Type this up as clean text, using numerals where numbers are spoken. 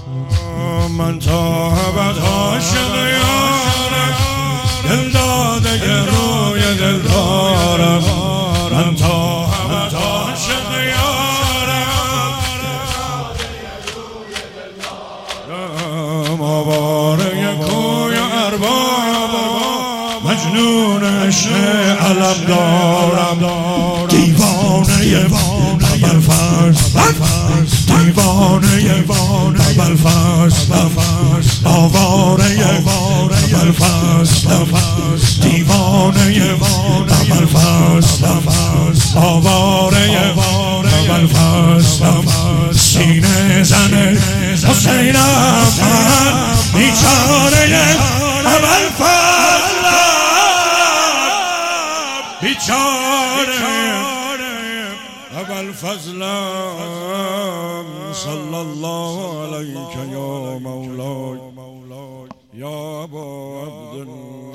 من تا ابد عاشق یارم، دل داده روی دل دارم. من تا ابد عاشق یارم، آواره کوی ارباب، مجنون عشق علم دارم. دیوانه ابوالفضل، دیوانه ابوالفضل، آواره ابوالفضل، دیوانه ابوالفضل، آواره ابوالفضل. سینه زن حسینم بیچاره ابوالفضل، بیچاره ابوالفضل. صلی الله علیک یا مولای یا ابا عبدالله.